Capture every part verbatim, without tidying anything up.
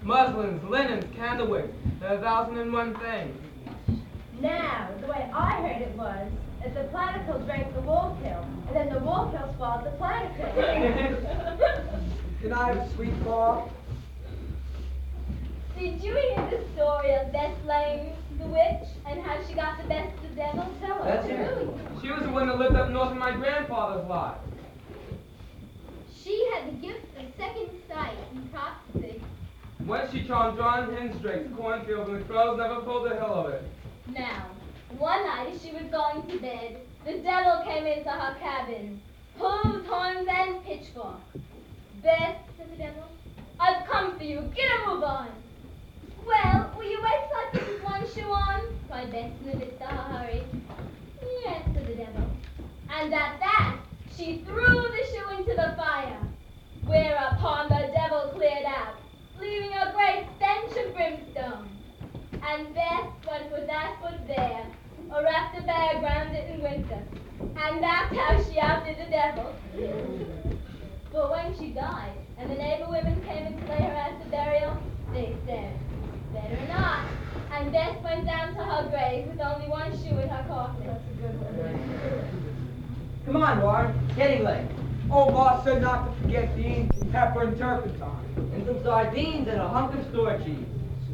muslins, linens, candlewicks, and a thousand and one things. Now, the way I heard it was, is the platypus drank the wool pill, and then the wool pill swallowed the platypus. Can I have a sweet ball? Did you hear the story of Beth Lane, the witch, and how she got the best of the devil? Tell us. That's it. She was the one that lived up north of my grandfather's lot. She had the gift of second sight and prophecy. Once she charmed John Hendrake's cornfield, and the crows never pulled a hill of it. Now, one night as she was going to bed, the devil came into her cabin. Hooves, horns, and pitchfork. Beth, said the devil, I've come for you. Get a move on. Well, will you wait till I put this one shoe on? Cried Beth in a bit of a hurry. Yes, said the devil. And at that, she threw the shoe into the fire, whereupon the devil cleared out, leaving a great stench of brimstone. And Beth went with that foot there, or after bear ground it in winter. And that's how she outdid the devil. But when she died, and the neighbor women came in to lay her out to burial, they said, better not. And Beth went down to her grave with only one shoe in her coffin. That's a good one. Come on, Warren. Getting late. Oh, Ma said not to forget beans, pepper, and turpentine. And some sardines and a hunk of store cheese.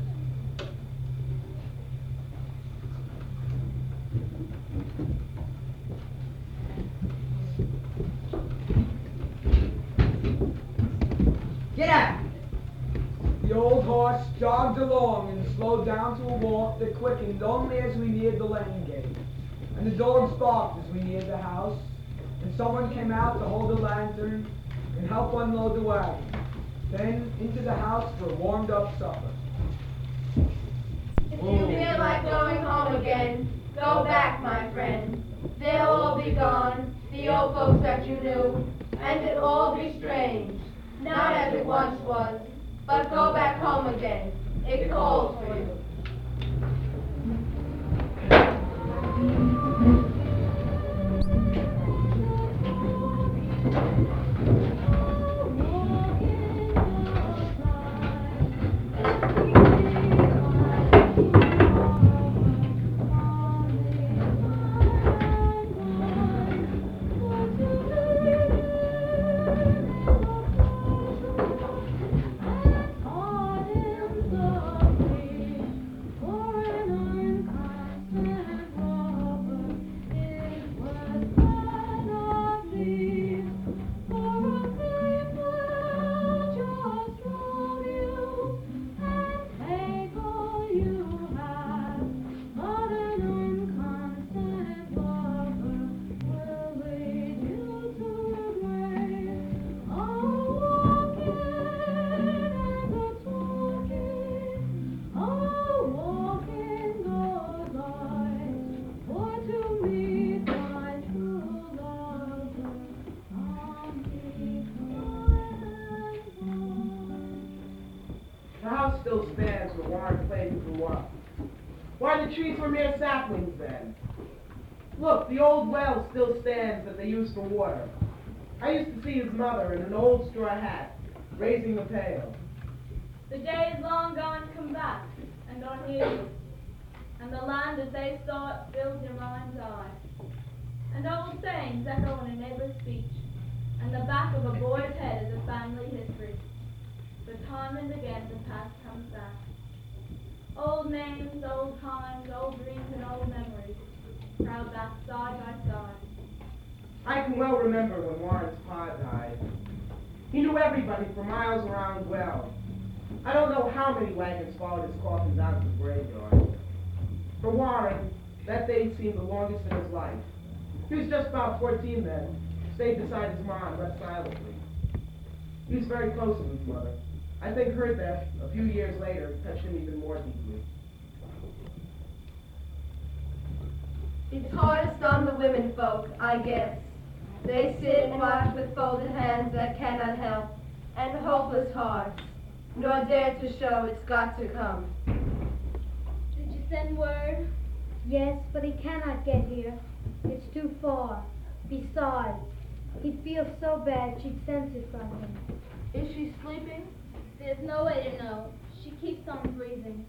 Get out! The old horse jogged along and slowed down to a walk that quickened only as we neared the lane gate. And the dogs barked as we neared the house, and someone came out to hold a lantern and help unload the wagon. Then into the house for a warmed-up supper. If you feel like going home again, go back, my friend. They'll all be gone, the old folks that you knew, and it'll all be strange, not as it once was. But go back home again. It calls for you. Still stands where Warren played and grew up. Why, the trees were mere saplings then. Look, the old well still stands that they used for water. I used to see his mother in an old straw hat, raising the pail. The day is long gone come back, and on you, and the land as they saw it fills your mind's eye. And old sayings echo in a neighbor's speech, and the back of a boy's head is a family history. But time and again the past comes back. Old names, old times, old dreams, and old memories crowd back side by side. I can well remember when Warren's pa died. He knew everybody for miles around the well. I don't know how many wagons followed his coffins out of the graveyard. For Warren, that day seemed the longest in his life. He was just about fourteen then, stayed beside his mom and wept silently. He was very close to his mother. I think her death, a few years later, touched him even more deeply. It's hardest on the women folk, I guess. They sit and watch with folded hands that cannot help, and hopeless hearts, nor dare to show it's got to come. Did you send word? Yes, but he cannot get here. It's too far. Besides, he feels so bad she'd sense it from him. Is she sleeping? There's no way to know. She She keeps on breathing.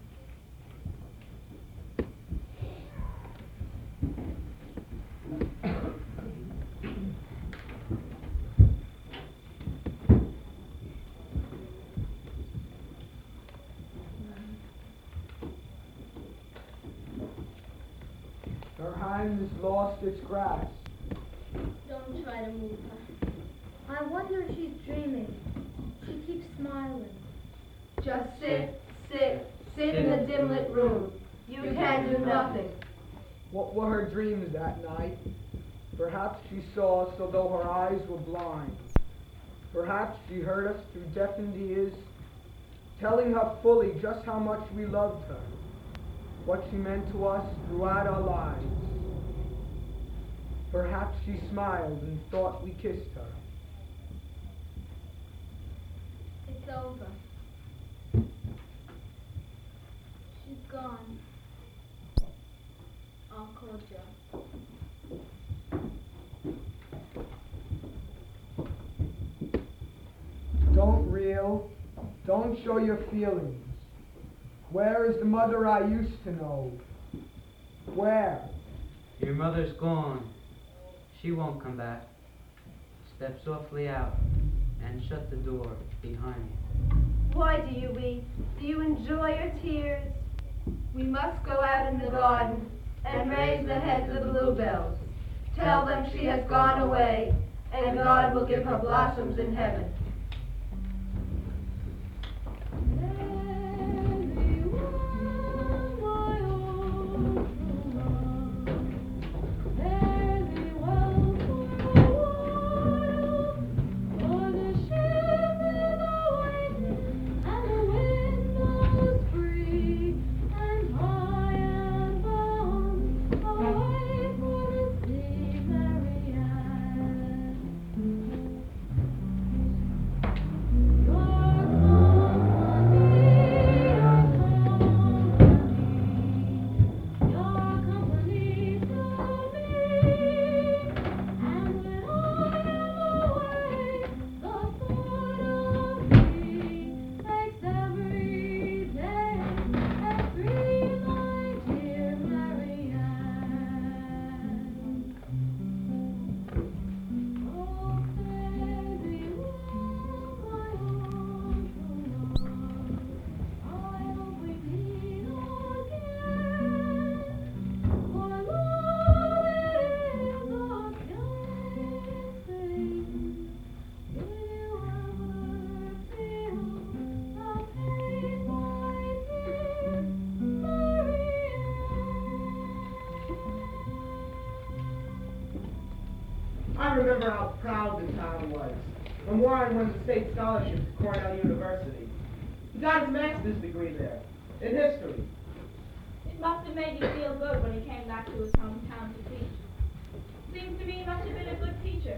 Her hand has lost its grasp. Don't try to move her. I wonder if she's dreaming. She keeps smiling. Just sit, sit, sit in the dim-lit room. You can do nothing. What were her dreams that night? Perhaps she saw us although her eyes were blind. Perhaps she heard us through deafened ears, telling her fully just how much we loved her, what she meant to us throughout our lives. Perhaps she smiled and thought we kissed her. It's over. She's gone. I'll call Joe. Don't reel. Don't show your feelings. Where is the mother I used to know? Where? Your mother's gone. She won't come back. Step softly out and shut the door behind you. Why do you weep? Do you enjoy your tears? We must go out in the garden and raise the heads of bluebells. Tell them she has gone away, and God will give her blossoms in heaven. I remember how proud the town was when Warren won the state scholarship to Cornell University. He got his master's degree there, in history. It must have made you feel good when he came back to his hometown to teach. Seems to me he must have been a good teacher.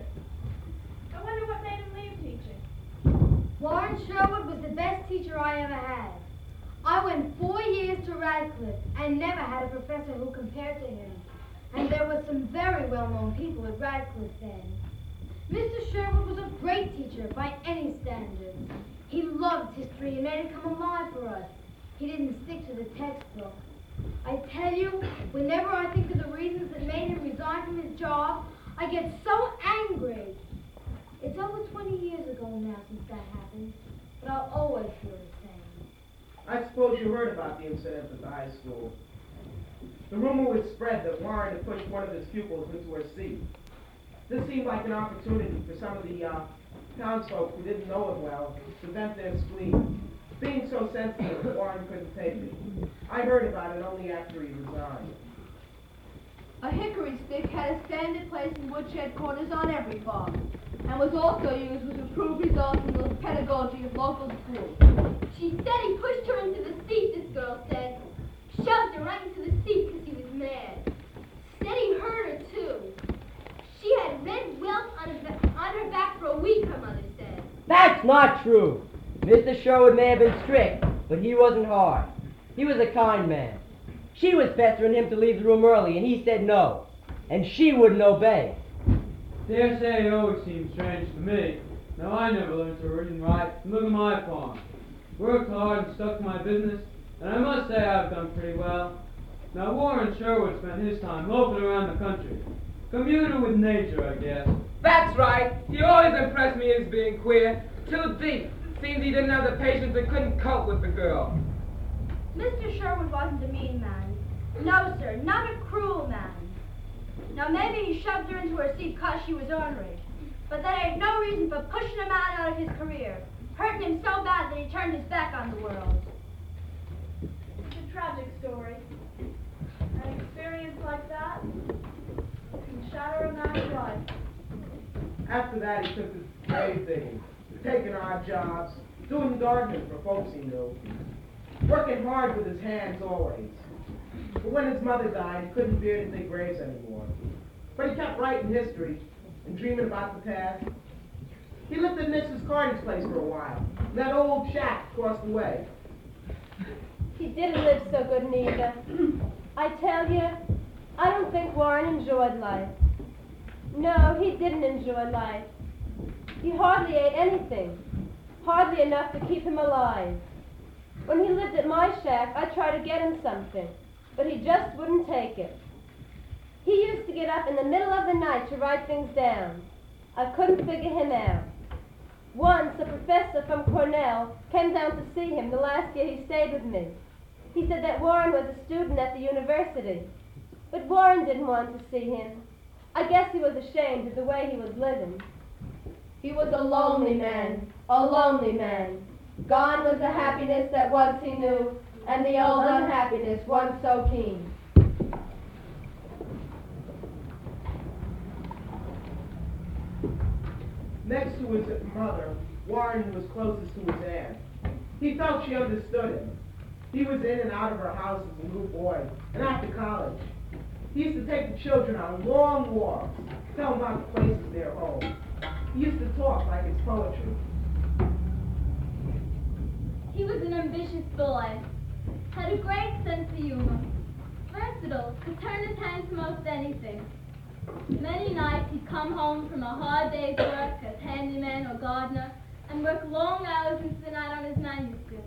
I wonder what made him leave teaching. Warren Sherwood was the best teacher I ever had. I went four years to Radcliffe and never had a professor who compared to him. And there were some very well-known people at Radcliffe then. Mister Sherwood was a great teacher by any standards. He loved history and made it come alive for us. He didn't stick to the textbook. I tell you, whenever I think of the reasons that made him resign from his job, I get so angry. It's over twenty years ago now since that happened, but I'll always feel the same. I suppose you heard about the incident at the high school. The rumor was spread that Warren had pushed one of his pupils into her seat. This seemed like an opportunity for some of the uh, townsfolk who didn't know him well to vent their spleen. Being so sensitive, Warren couldn't take it. I heard about it only after he resigned. A hickory stick had a standard place in woodshed corners on every farm, and was also used with improved results in the pedagogy of local schools. She said he pushed her into the seat, this girl said. Shoved her right into the seat because he was mad. Said he hurt her, too. She had red welts on her, on her back for a week, her mother said. That's not true. Mister Sherwood may have been strict, but he wasn't hard. He was a kind man. She was pestering him to leave the room early, and he said no. And she wouldn't obey. Dare say it always seems strange to me. Now I never learned to read and write. Look at my farm. Worked hard and stuck to my business, and I must say I've done pretty well. Now Warren Sherwood spent his time loafing around the country, communing with nature, I guess. That's right. He always impressed me as being queer. Too deep. Seemed he didn't have the patience and couldn't cope with the girl. Mister Sherwood wasn't a mean man. No, sir, not a cruel man. Now, maybe he shoved her into her seat because she was ornery. But that ain't no reason for pushing a man out of his career, hurting him so bad that he turned his back on the world. It's a tragic story. An experience like that can shatter a man's life. After that, he took to grave digging, taking odd jobs, doing gardening for folks he knew, working hard with his hands always. But when his mother died, he couldn't bear to dig graves anymore. But he kept writing history and dreaming about the past. He lived at Missus Carney's place for a while, in that old shack across the way. He didn't live so good neither. I tell you, I don't think Warren enjoyed life. No, he didn't enjoy life. He hardly ate anything, hardly enough to keep him alive. When he lived at my shack, I tried to get him something, but he just wouldn't take it. He used to get up in the middle of the night to write things down. I couldn't figure him out. Once, a professor from Cornell came down to see him the last year he stayed with me. He said that Warren was a student at the university, but Warren didn't want to see him. I guess he was ashamed of the way he was living. He was a lonely man, a lonely man. Gone was the happiness that once he knew, and the old unhappiness once so keen. Next to his mother, Warren was closest to his aunt. He felt she understood him. He was in and out of her house as a little boy, and after college. He used to take the children on long walks, tell them about the places near home. He used to talk like it's poetry. He was an ambitious boy, had a great sense of humor, versatile, could turn his hand to most anything. Many nights he'd come home from a hard day's work as handyman or gardener and work long hours into the night on his manuscript.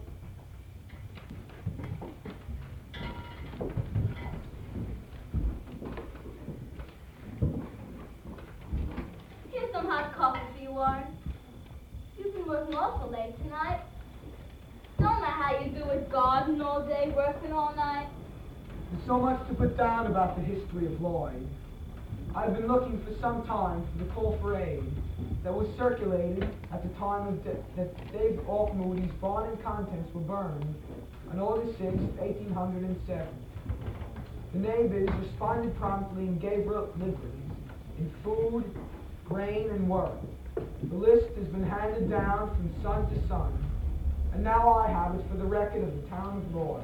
Here's some hot coffee for you, Warren. You've been working awful late tonight. Don't know how you do it, garden all day, working all night. There's so much to put down about the history of Lloyd. I've been looking for some time for the call for aid that was circulated at the time of de- that Dave Altmoody's barn and contents were burned on August sixth, eighteen hundred seven. The neighbors responded promptly and gave liberties in food, grain, and work. The list has been handed down from son to son, and now I have it for the record of the town of Lloyd.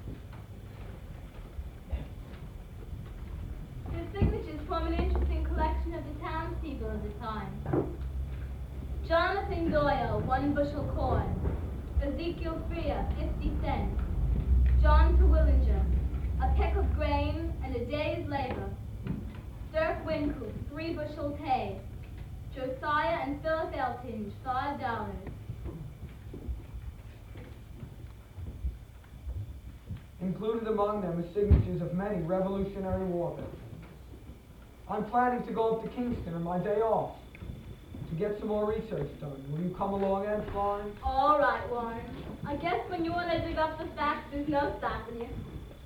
The signatures form an interesting collection of the townspeople of the time. Jonathan Doyle, one bushel corn. Ezekiel Freer, fifty cents. John Terwillinger, a peck of grain and a day's labor. Dirk Wincoop, three bushels hay. Josiah and Philip Eltinge, five dollars. Included among them are signatures of many Revolutionary War veterans. I'm planning to go up to Kingston on my day off to get some more research done. Will you come along, Aunt Florence? All right, Warren. I guess when you want to dig up the facts, there's no stopping you.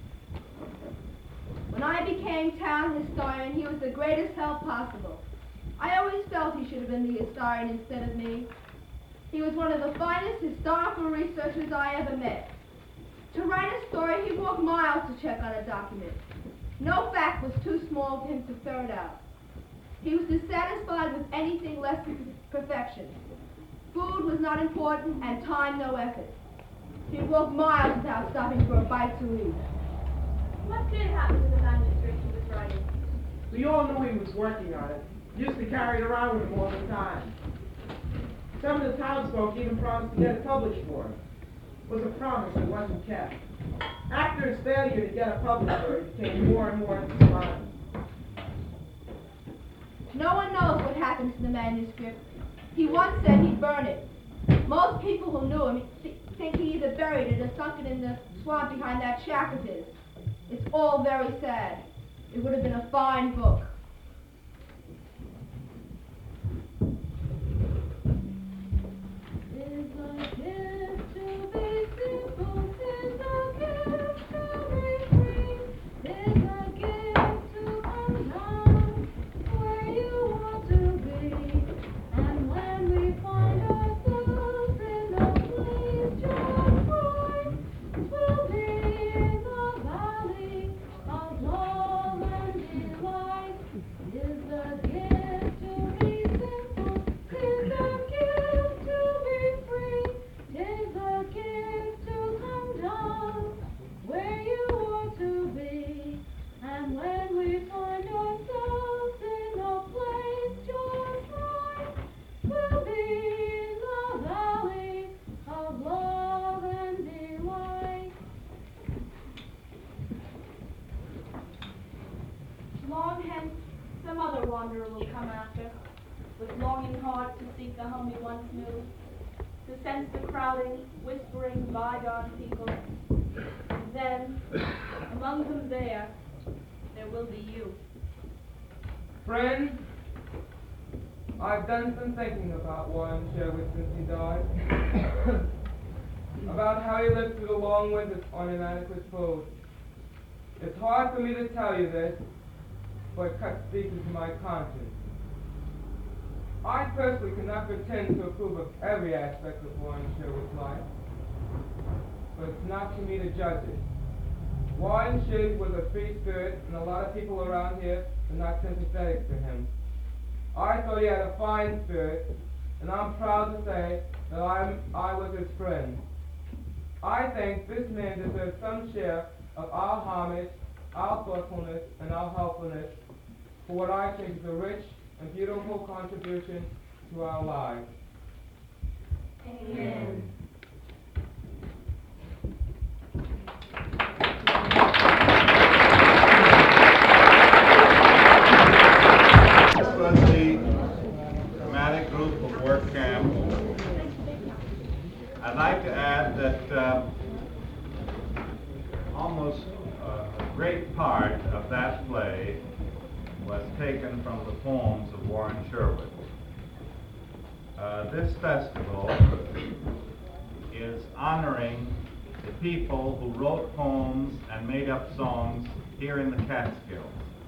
When I became town historian, he was the greatest help possible. I always felt he should have been the historian instead of me. He was one of the finest historical researchers I ever met. To write a story, he'd walk miles to check on a document. No fact was too small for him to ferret out. He was dissatisfied with anything less than perfection. Food was not important, and time no effort. He'd walk miles without stopping for a bite to eat. What did happen to the manuscript he was writing? We all knew he was working on it. He used to carry it around with him all the time. Some of the townsfolk even promised to get it published for him. It was a promise that wasn't kept. After his failure to get a publisher, he became more and more despondent. No one knows what happened to the manuscript. He once said he'd burn it. Most people who knew him th- think he either buried it or sunk it in the swamp behind that shack of his. It's all very sad. It would have been a fine book. Long hence, some other wanderer will come after, with longing heart to seek the home he once knew, to sense the crowding, whispering, bygone people. And then, among them there, there will be you. Friend, I've done some thinking about Warren Sherwood since he died. About how he lived through the long winters on inadequate food. It's hard for me to tell you this, but it cuts deep into my conscience. I personally cannot pretend to approve of every aspect of Warren Sherwood's life, but it's not for me to judge it. Warren Sherwood was a free spirit, and a lot of people around here are not sympathetic to him. I thought he had a fine spirit, and I'm proud to say that I'm, I was his friend. I think this man deserves some share of our homage, our thoughtfulness, and our helpfulness for what I think is a rich and beautiful contribution to our lives. Amen. This was the dramatic group of work camp. I'd like to add that uh, almost uh, a great part of that play was taken from the poems of Warren Sherwood. Uh, this festival is honoring the people who wrote poems and made up songs here in the Catskills.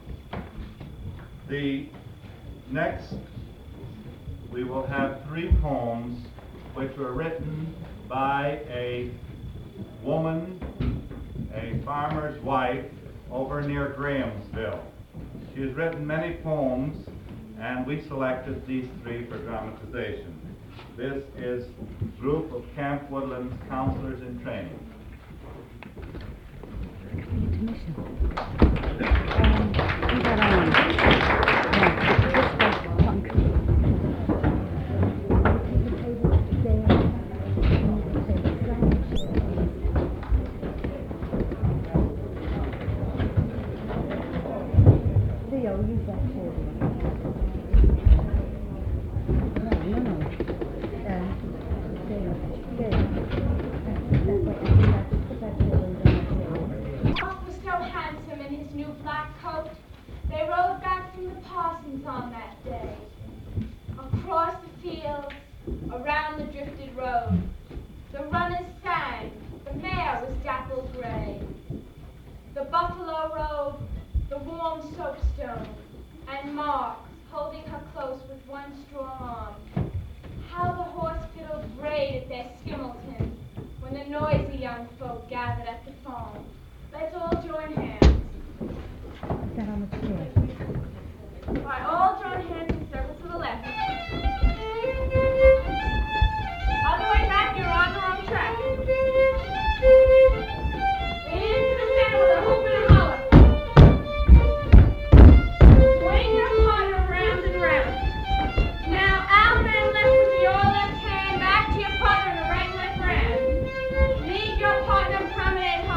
The next, we will have three poems which were written by a woman, a farmer's wife, over near Grahamsville. She has written many poems, and we selected these three for dramatization. This is a group of Camp Woodlands counselors in training. Lead your partner promenade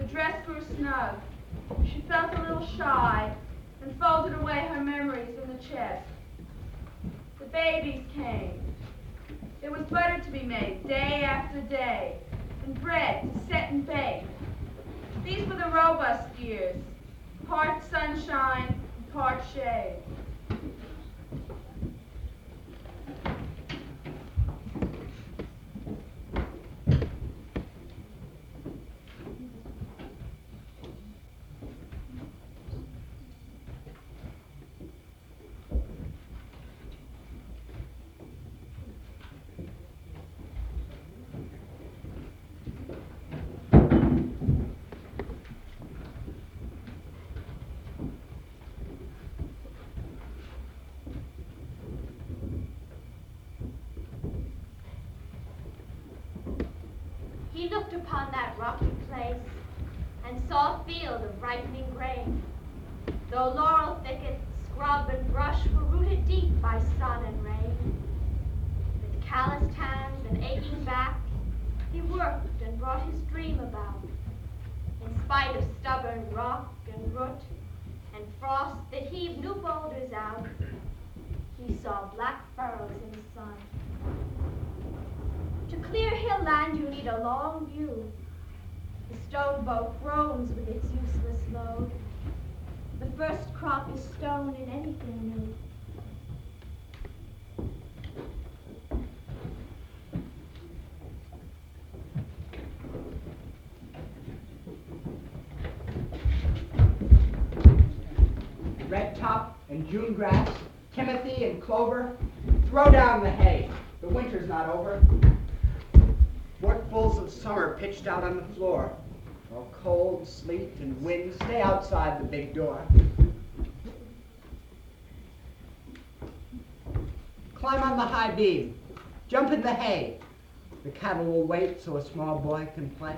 The dress grew snug. She felt a little shy and folded away her memories in the chest. The babies came. There was butter to be made day after day, and bread to set and bake. These were the robust years, part sunshine and part shade. He looked upon that rocky place and saw a field of ripening grain. Though laurel thickets, scrub, and brush were rooted deep by sun and rain. With calloused hands and aching back, he worked and brought his dream about. In spite of stubborn rock and root and frost that heaved new boulders out, he saw black furrows in the sun. To clear hill land you need a long view. The stone boat groans with its useless load. The first crop is stone in anything new. Red top and June grass, timothy and clover, throw down the hay. The winter's not over. Forkfuls of summer pitched out on the floor, while cold, sleet, and wind stay outside the big door. Climb on the high beam, jump in the hay. The cattle will wait so a small boy can play.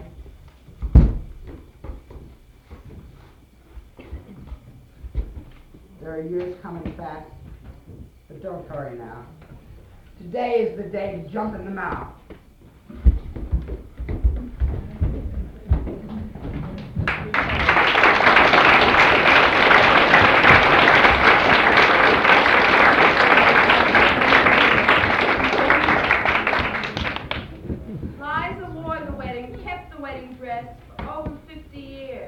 There are years coming fast, but don't hurry now. Today is the day to jump in the mouth. Liza wore the wedding, kept the wedding dress for over fifty years.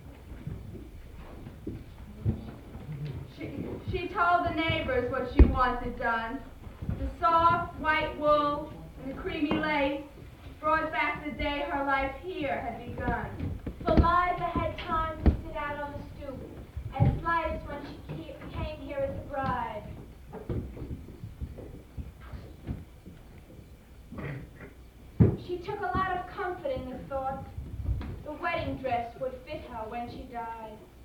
She, she told the neighbors what she wanted done. The soft white wool and the creamy lace brought back the day her life here had begun. For Liza had time to sit out on the stoop, as light as when she ca- came here as a bride. She took a lot of comfort in the thought the wedding dress would fit her when she died.